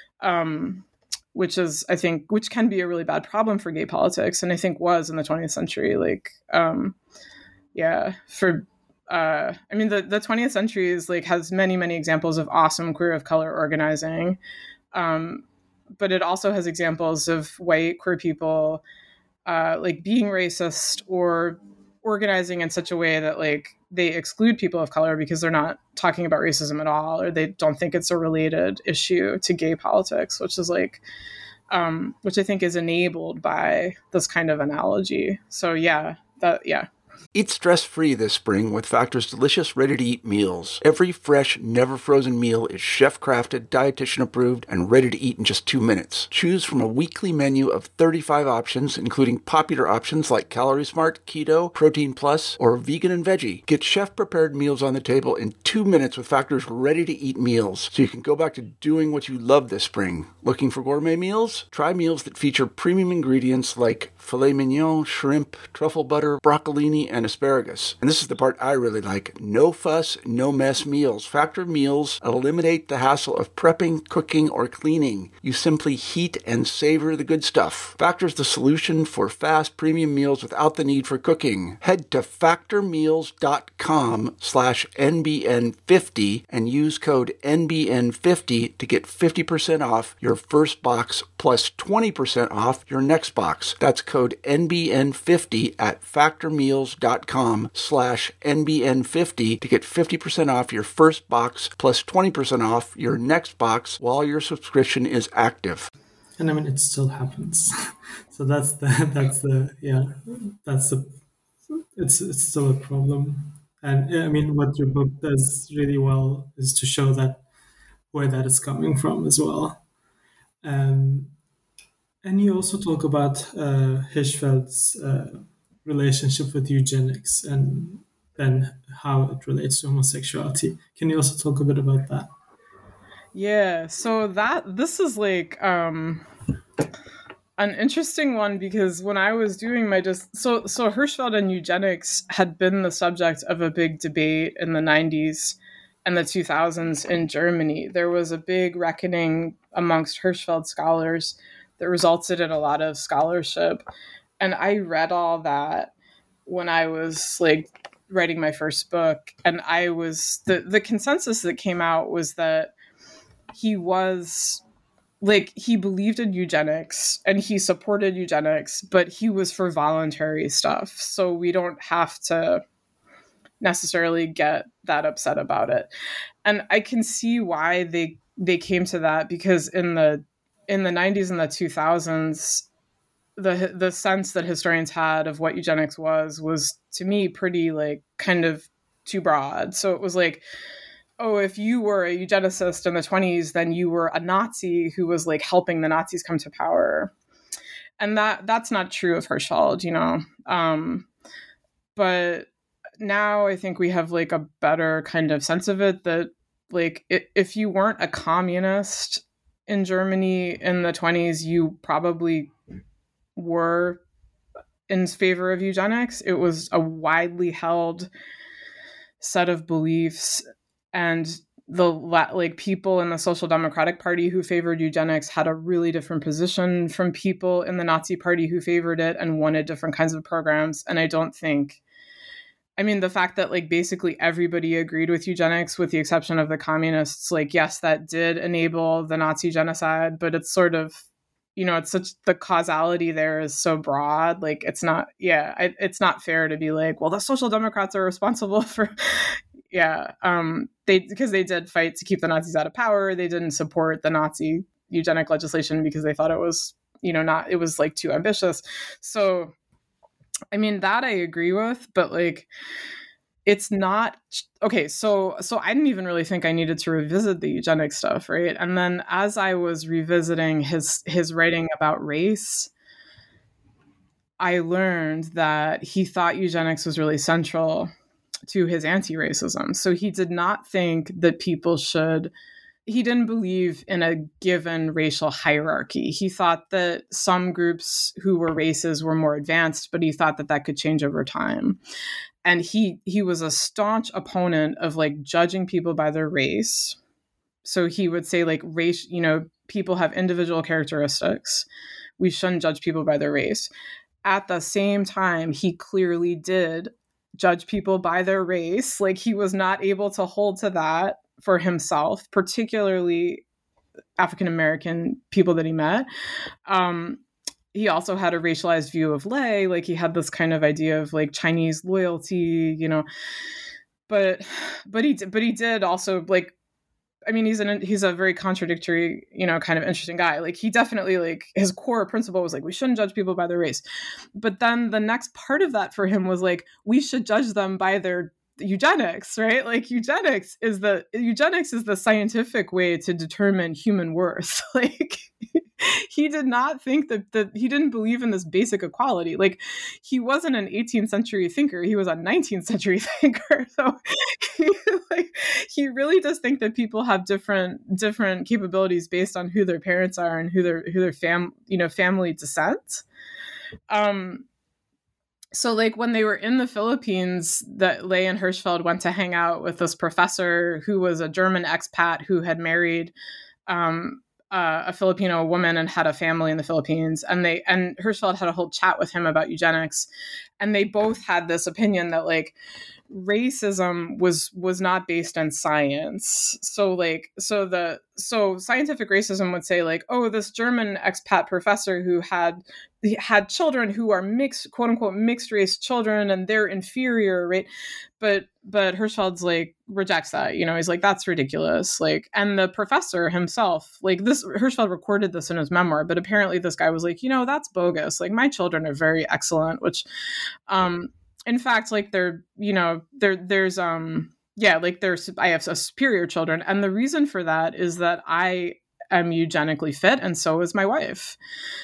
Speaker 4: Um which is, I think, which can be a really bad problem for gay politics, and I think was in the twentieth century. Like um yeah, for Uh, I mean, the, the twentieth century is like has many, many examples of awesome queer of color organizing. Um, but it also has examples of white queer people uh, like being racist or organizing in such a way that like they exclude people of color because they're not talking about racism at all, or they don't think it's a related issue to gay politics, which is like, um, which I think is enabled by this kind of analogy. So yeah, that, yeah.
Speaker 2: Eat stress-free this spring with Factor's delicious ready-to-eat meals. Every fresh, never-frozen meal is chef-crafted, dietitian-approved, and ready to eat in just two minutes. Choose from a weekly menu of thirty-five options, including popular options like Calorie Smart, Keto, Protein Plus, or Vegan and Veggie. Get chef-prepared meals on the table in two minutes with Factor's ready-to-eat meals, so you can go back to doing what you love this spring. Looking for gourmet meals? Try meals that feature premium ingredients like filet mignon, shrimp, truffle butter, broccolini, zucchini, and asparagus. And this is the part I really like. No fuss, no mess meals. Factor meals eliminate the hassle of prepping, cooking, or cleaning. You simply heat and savor the good stuff. Factor's the solution for fast premium meals without the need for cooking. Head to factormeals.com slash NBN50 and use code N B N fifty to get fifty percent off your first box plus twenty percent off your next box. That's code N B N fifty at factormeals.com slash NBN50 to get fifty percent off your first box plus twenty percent off your next box while your subscription is active.
Speaker 3: And I mean, it still happens. So that's the, that's the, yeah, that's the, it's, it's still a problem. And I mean, what your book does really well is to show that where that is coming from as well. Um, and you also talk about uh, Hirschfeld's uh, relationship with eugenics and then how it relates to homosexuality. Can you also talk a bit about that?
Speaker 4: Yeah, so that this is like um, an interesting one because when I was doing my just so so Hirschfeld and eugenics had been the subject of a big debate in the nineties and the two thousands in Germany. There was a big reckoning amongst Hirschfeld scholars that resulted in a lot of scholarship, and I read all that when I was like writing my first book, and I was the the consensus that came out was that he was like, he believed in eugenics and he supported eugenics, but he was for voluntary stuff. So we don't have to necessarily get that upset about it. And I can see why they, they came to that, because in the, in the nineties and the two thousands, the, the sense that historians had of what eugenics was, was to me pretty like kind of too broad. So it was like, oh, if you were a eugenicist in the twenties, then you were a Nazi who was like helping the Nazis come to power. And that that's not true of Hirschfeld, you know. Um, but now I think we have like a better kind of sense of it, that like it, if you weren't a communist in Germany in the twenties, you probably were in favor of eugenics. It was a widely held set of beliefs. And the like people in the Social Democratic Party who favored eugenics had a really different position from people in the Nazi Party who favored it and wanted different kinds of programs. And I don't think, I mean, the fact that like basically everybody agreed with eugenics with the exception of the communists, like, yes, that did enable the Nazi genocide, but it's sort of, you know, it's such, the causality there is so broad. Like, it's not, yeah, it, it's not fair to be like, well, the Social Democrats are responsible for, yeah, um, they, because they did fight to keep the Nazis out of power. They didn't support the Nazi eugenic legislation because they thought it was, you know, not, it was like too ambitious. So, I mean, that I agree with, but like, it's not, okay, so, so I didn't even really think I needed to revisit the eugenic stuff, right? And then as I was revisiting his, his writing about race, I learned that he thought eugenics was really central to his anti-racism. So he did not think that people should, he didn't believe in a given racial hierarchy. He thought that some groups who were races were more advanced, but he thought that that could change over time. And he he was a staunch opponent of like judging people by their race. So he would say like race, you know, people have individual characteristics. We shouldn't judge people by their race. At the same time, he clearly did judge people by their race. Like, he was not able to hold to that for himself, particularly African-American people that he met. Um, he also had a racialized view of lay. Like, he had this kind of idea of like Chinese loyalty, you know, but, but he, but he did also like, I mean, he's an, he's a very contradictory, you know, kind of interesting guy. Like, he definitely, like, his core principle was like, we shouldn't judge people by their race. But then the next part of that for him was like, we should judge them by their eugenics, right? Like, eugenics is the, eugenics is the scientific way to determine human worth. Like, he did not think that, that he didn't believe in this basic equality. Like, he wasn't an eighteenth century thinker. He was a nineteenth century thinker. So he, like, he really does think that people have different, different capabilities based on who their parents are and who their, who their fam, you know, family descent. Um, so like when they were in the Philippines, that Ley and Hirschfeld went to hang out with this professor who was a German expat who had married um, uh, a Filipino woman and had a family in the Philippines. And they and Hirschfeld had a whole chat with him about eugenics. And they both had this opinion that like racism was was not based on science. So like so the so scientific racism would say like, oh, this German expat professor who had had children who are mixed, quote unquote, mixed race children, and they're inferior, right? But but Hirschfeld's like rejects that, you know, he's like, that's ridiculous. Like, and the professor himself, like this, Hirschfeld recorded this in his memoir, but apparently this guy was like, you know, that's bogus. Like my children are very excellent, which, um, in fact, like they're, you know, there, there's, um, yeah, like there's, I have a superior children. And the reason for that is that I am eugenically fit. And so is my wife.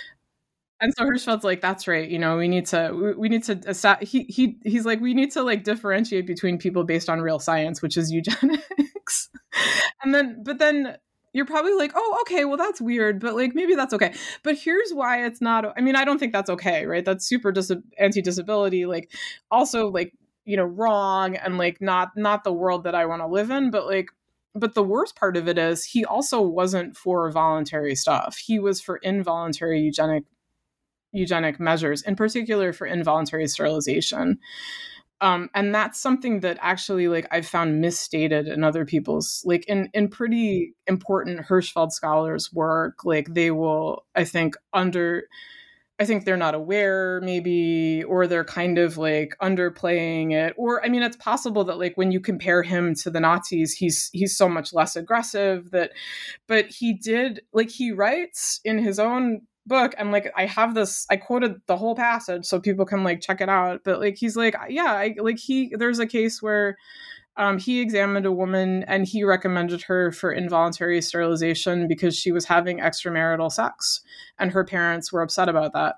Speaker 4: And so Hirschfeld's like, that's right. You know, we need to, we, we need to, he, he, he's like, we need to like differentiate between people based on real science, which is eugenics. And then, but then you're probably like, oh, okay, well, that's weird, but like, maybe that's okay. But here's why it's not, I mean, I don't think that's okay, right? That's super dis- anti-disability, like also like, you know, wrong and like not, not the world that I want to live in, but like, but the worst part of it is he also wasn't for voluntary stuff. He was for involuntary eugenic eugenic measures, in particular for involuntary sterilization. Um, and that's something that actually, like, I've found misstated in other people's, like, in, in pretty important Hirschfeld scholars' work. Like, they will, I think, under, I think they're not aware, maybe, or they're kind of, like, underplaying it. Or, I mean, it's possible that, like, when you compare him to the Nazis, he's he's so much less aggressive that, but he did, like, he writes in his own book, and like I have this, I quoted the whole passage so people can like check it out, but like he's like, yeah, I, like he there's a case where um he examined a woman and he recommended her for involuntary sterilization because she was having extramarital sex and her parents were upset about that.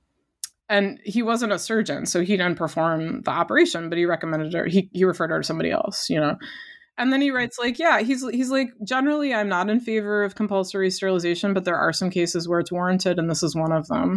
Speaker 4: And he wasn't a surgeon, so he didn't perform the operation, but he recommended her, he, he referred her to somebody else, you know. And then he writes like, yeah, he's he's like, generally, I'm not in favor of compulsory sterilization, but there are some cases where it's warranted, and this is one of them.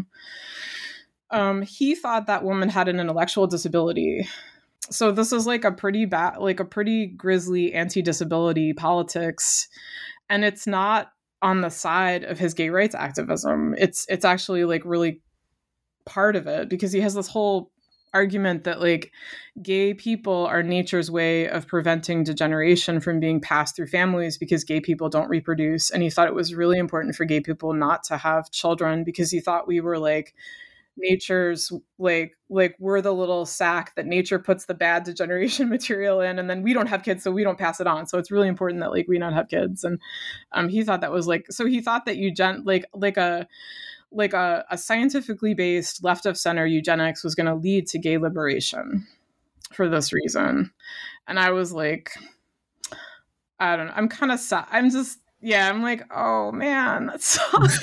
Speaker 4: Um, he thought that woman had an intellectual disability. So this is like a pretty bad, like a pretty grisly anti-disability politics. And it's not on the side of his gay rights activism. It's it's actually like really part of it, because he has this whole argument that like gay people are nature's way of preventing degeneration from being passed through families because gay people don't reproduce. And he thought it was really important for gay people not to have children because he thought we were like nature's like like we're the little sack that nature puts the bad degeneration material in, and then we don't have kids, so we don't pass it on. So it's really important that like we not have kids. And um he thought that was like, so he thought that eugen like like a like a, a scientifically based left of center eugenics was going to lead to gay liberation for this reason. And I was like, I don't know. I'm kind of sad. I'm just, yeah, I'm like, oh man, that sucks.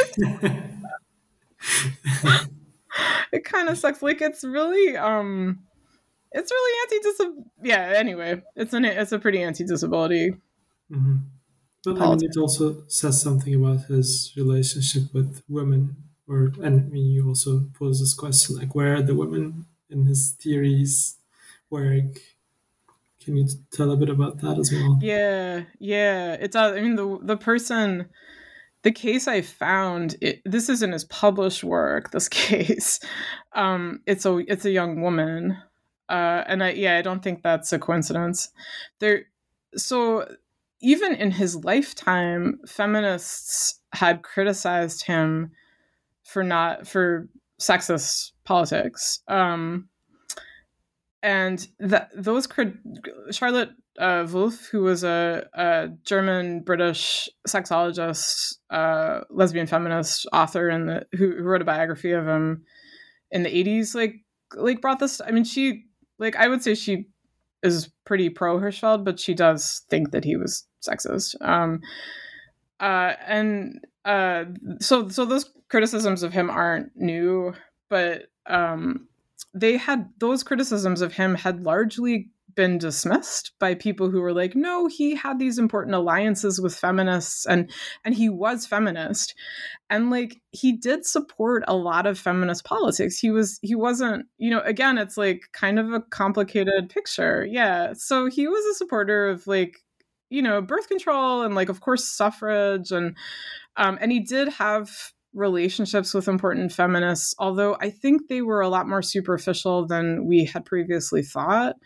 Speaker 4: It kind of sucks. Like it's really, um, it's really anti-disability. Yeah. Anyway, it's an, it's a pretty anti-disability.
Speaker 3: Mm-hmm. But I mean, it also says something about his relationship with women. Or, and I mean, you also pose this question, like, where are the women in his theories work? Can you tell a bit about that as well?
Speaker 4: Yeah, yeah, it does. I mean, the the person, the case I found, it, this is in his published work. This case, um, it's a it's a young woman, uh, and I yeah, I don't think that's a coincidence. There, so even in his lifetime, feminists had criticized him for not for sexist politics, um, and that those Charlotte uh, Wolf, who was a, a German British sexologist, uh, lesbian feminist author, and the who, who wrote a biography of him in the eighties, like like brought this. I mean, she like I would say she is pretty pro Hirschfeld, but she does think that he was sexist. Um, uh, and uh, so so those criticisms of him aren't new, but um, they had those criticisms of him had largely been dismissed by people who were like, no, he had these important alliances with feminists, and and he was feminist. And like, he did support a lot of feminist politics. He was, he wasn't, you know, again, it's like kind of a complicated picture. Yeah. So he was a supporter of like, you know, birth control and like, of course, suffrage. And, um, and he did have relationships with important feminists, although I think they were a lot more superficial than we had previously thought.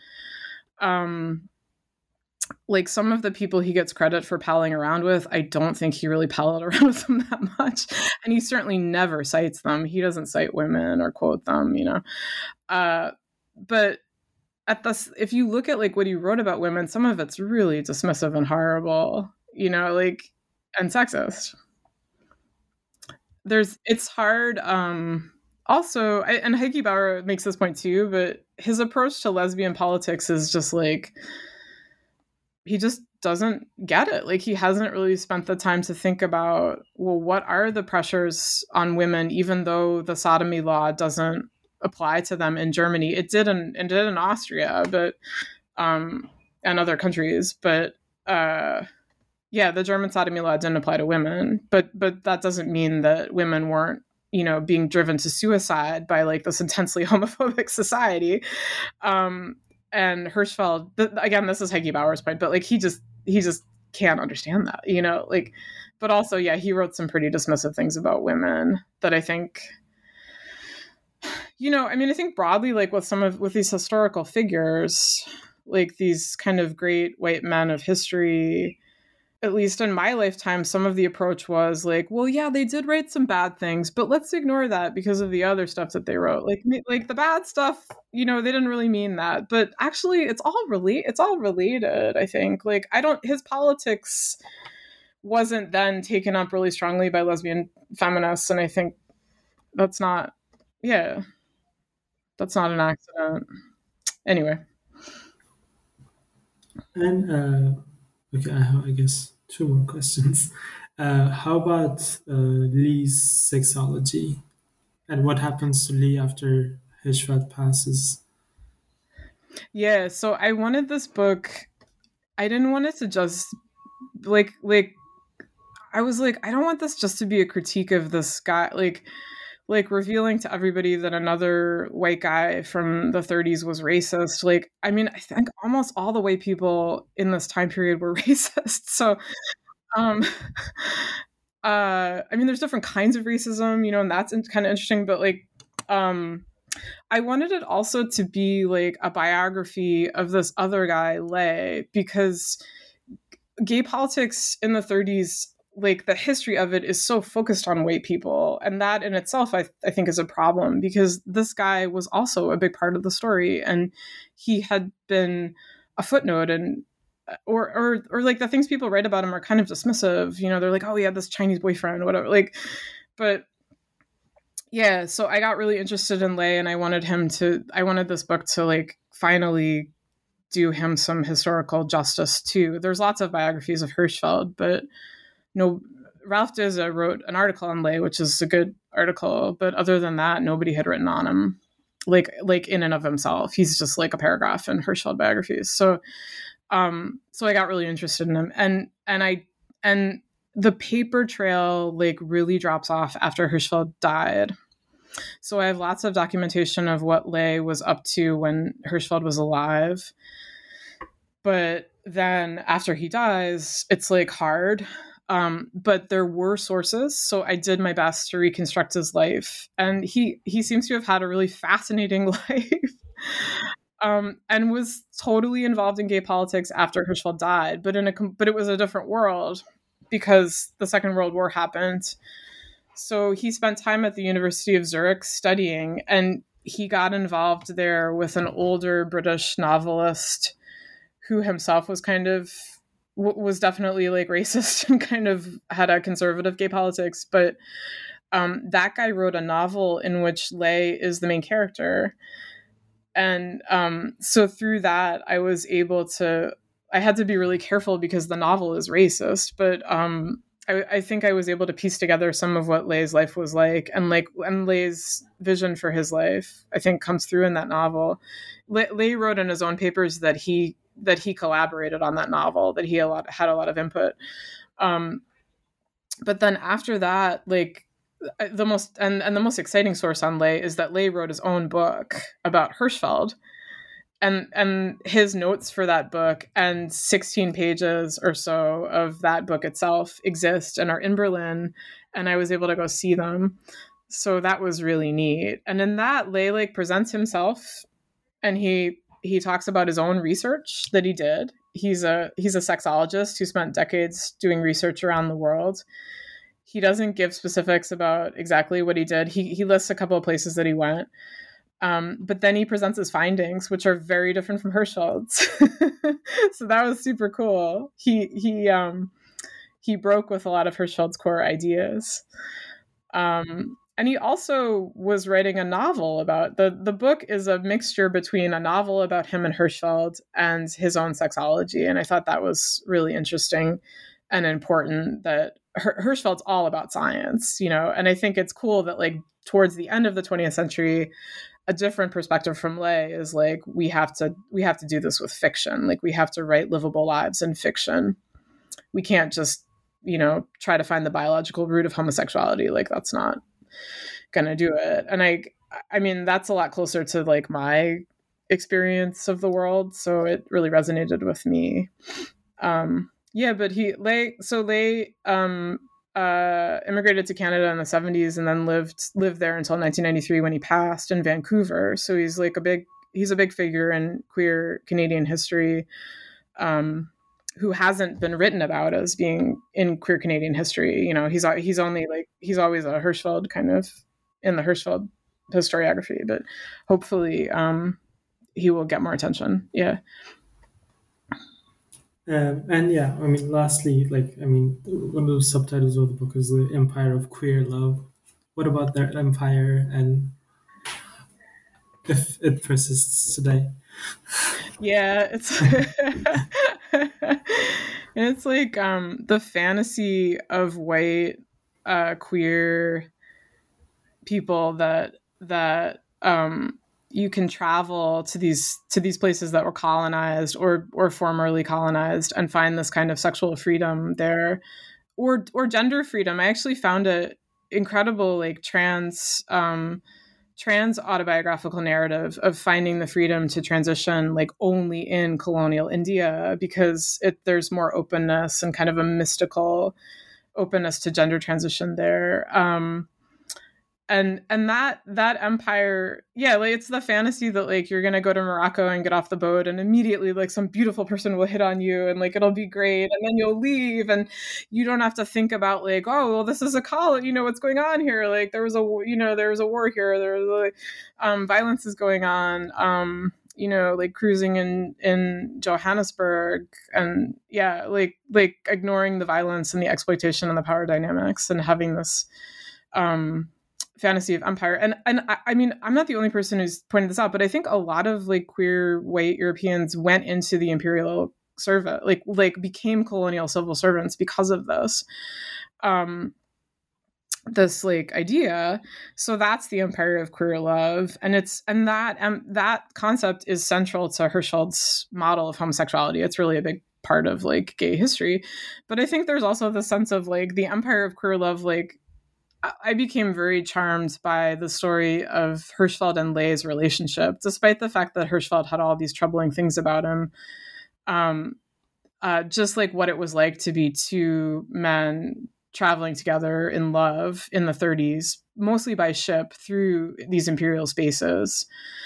Speaker 4: Um, like some of the people he gets credit for palling around with, I don't think he really palled around with them that much. And he certainly never cites them. He doesn't cite women or quote them, you know. Uh, but at this, if you look at like what he wrote about women, some of it's really dismissive and horrible, you know, like, and sexist. There's, it's hard. Um, also, I, and Heike Bauer makes this point too, but his approach to lesbian politics is just like, he just doesn't get it. Like, he hasn't really spent the time to think about, well, what are the pressures on women, even though the sodomy law doesn't apply to them in Germany. It did in, it did in Austria, but, um, and other countries, but, uh, yeah, the German sodomy law didn't apply to women, but, but that doesn't mean that women weren't, you know, being driven to suicide by like this intensely homophobic society. Um, and Hirschfeld, th- again, this is Heike Bauer's point, but like, he just, he just can't understand that, you know, like, but also, yeah, he wrote some pretty dismissive things about women that I think, you know, I mean, I think broadly, like with some of, with these historical figures, like these kind of great white men of history, at least in my lifetime, some of the approach was like, well, yeah, they did write some bad things, but let's ignore that because of the other stuff that they wrote. Like, like the bad stuff, you know, they didn't really mean that. But actually, it's all really, it's all related, I think. Like, I don't, his politics wasn't then taken up really strongly by lesbian feminists. And I think that's not, yeah, that's not an accident. Anyway.
Speaker 3: And, uh, okay, I have, I guess, two more questions. Uh, how about uh, Lee's sexology? And what happens to Lee after Hirschfeld passes?
Speaker 4: Yeah, so I wanted this book, I didn't want it to just, like, like, I was like, I don't want this just to be a critique of this guy, like, like revealing to everybody that another white guy from the thirties was racist. Like, I mean, I think almost all the white people in this time period were racist. So, um, uh, I mean, there's different kinds of racism, you know, and that's kind of interesting, but like, um, I wanted it also to be like a biography of this other guy, Lay, because gay politics in the thirties, like the history of it is so focused on white people. And that in itself, I, I think is a problem because this guy was also a big part of the story and he had been a footnote and, or, or, or like the things people write about him are kind of dismissive, you know, they're like, oh, he had this Chinese boyfriend, whatever. Like, but yeah, so I got really interested in Lay and I wanted him to, I wanted this book to like finally do him some historical justice too. There's lots of biographies of Hirschfeld, but no, Ralph Dizza wrote an article on Lay, which is a good article, but other than that, nobody had written on him, like like in and of himself. He's just like a paragraph in Hirschfeld biographies. So, um, so I got really interested in him, and and I and the paper trail like really drops off after Hirschfeld died. So I have lots of documentation of what Lay was up to when Hirschfeld was alive, but then after he dies, it's like hard. Um, but there were sources, so I did my best to reconstruct his life. And he he seems to have had a really fascinating life um, and was totally involved in gay politics after Hirschfeld died. But in a but it was a different world because the Second World War happened. So he spent time at the University of Zurich studying, and he got involved there with an older British novelist who himself was kind of was definitely like racist and kind of had a conservative gay politics. But um, that guy wrote a novel in which Lay is the main character. And um, so through that, I was able to, I had to be really careful because the novel is racist, but um, I, I think I was able to piece together some of what Leigh's life was like, and like and Leigh's vision for his life, I think, comes through in that novel. Le- Leigh wrote in his own papers that he that he collaborated on that novel, that he a lot had a lot of input. Um, but then after that, like the most and, and the most exciting source on Leigh is that Leigh wrote his own book about Hirschfeld. And and his notes for that book and sixteen pages or so of that book itself exist and are in Berlin, and I was able to go see them. So that was really neat. And in that, Leigh like presents himself, and he he talks about his own research that he did. He's a he's a sexologist who spent decades doing research around the world. He doesn't give specifics about exactly what he did. He he lists a couple of places that he went. Um, but then he presents his findings, which are very different from Hirschfeld's. So that was super cool. He he um, he broke with a lot of Hirschfeld's core ideas. Um, and he also was writing a novel about the the book is a mixture between a novel about him and Hirschfeld and his own sexology. And I thought that was really interesting and important, that Hirschfeld's all about science, you know, and I think it's cool that like towards the end of the twentieth century, a different perspective from Leigh is like, we have to, we have to do this with fiction. Like we have to write livable lives in fiction. We can't just, you know, try to find the biological root of homosexuality. Like that's not going to do it. And I, I mean, that's a lot closer to like my experience of the world. So it really resonated with me. Um, yeah, but he, Leigh, so Leigh, um, Uh, immigrated to Canada in the seventies and then lived lived there until nineteen ninety-three when he passed in Vancouver. So he's like a big he's a big figure in queer Canadian history, um, who hasn't been written about as being in queer Canadian history. You know, he's he's only like he's always a Hirschfeld kind of in the Hirschfeld historiography, but hopefully um, he will get more attention. Yeah.
Speaker 3: Um, and yeah, I mean, lastly, like, I mean, one of the subtitles of the book is The Empire of Queer Love. What about that empire, and if it persists today?
Speaker 4: Yeah, it's it's like um, the fantasy of white uh, queer people that that um, you can travel to these to these places that were colonized or or formerly colonized and find this kind of sexual freedom there, or or gender freedom. I actually found it incredible, like trans um, trans autobiographical narrative of finding the freedom to transition like only in colonial India, because it there's more openness and kind of a mystical openness to gender transition there. Um, And and that that empire, yeah, like it's the fantasy that like you're gonna go to Morocco and get off the boat and immediately like some beautiful person will hit on you and like it'll be great, and then you'll leave and you don't have to think about like, oh well, this is a college, you know what's going on here, like there was a you know there was a war here, there was like um, violence is going on, um, you know like cruising in in Johannesburg, and yeah, like like ignoring the violence and the exploitation and the power dynamics and having this. Um, fantasy of empire. And and I, I mean, I'm not the only person who's pointed this out, but I think a lot of like queer white Europeans went into the imperial service, like like became colonial civil servants because of this. Um, this like idea. So that's the empire of queer love. And it's and that um, that concept is central to Hirschfeld's model of homosexuality. It's really a big part of like gay history. But I think there's also the sense of like the empire of queer love, like I became very charmed by the story of Hirschfeld and Leigh's relationship, despite the fact that Hirschfeld had all these troubling things about him. Um, uh, just like what it was like to be two men traveling together in love in the thirties, mostly by ship through these imperial spaces.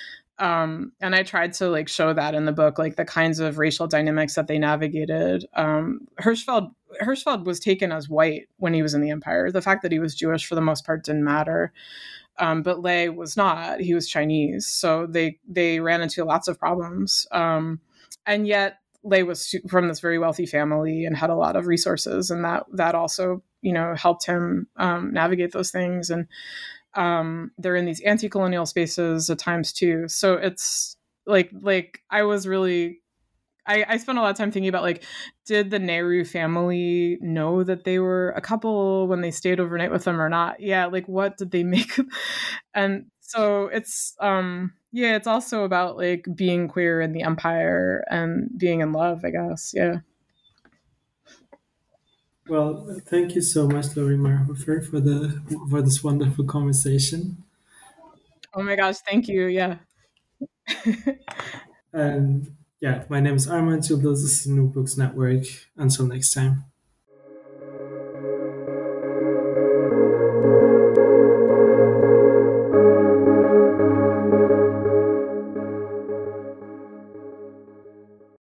Speaker 4: Um, and I tried to like show that in the book, like the kinds of racial dynamics that they navigated. Um, Hirschfeld Hirschfeld was taken as white when he was in the empire. The fact that he was Jewish for the most part didn't matter. Um, but Leigh was not. He was Chinese. So they they ran into lots of problems. Um, and yet Leigh was from this very wealthy family and had a lot of resources. And that that also, you know, helped him um, navigate those things. And um, they're in these anti-colonial spaces at times too. So it's like, like I was really I, I spent a lot of time thinking about, like, did the Nehru family know that they were a couple when they stayed overnight with them or not? Yeah, like, what did they make? And so it's, um, yeah, it's also about, like, being queer in the empire and being in love, I guess. Yeah.
Speaker 3: Well, thank you so much, Laurie Marhofer, for the for this wonderful conversation.
Speaker 4: Oh my gosh, thank you. Yeah.
Speaker 3: And yeah, my name is Armand Childos. This is New Books Network. Until next time.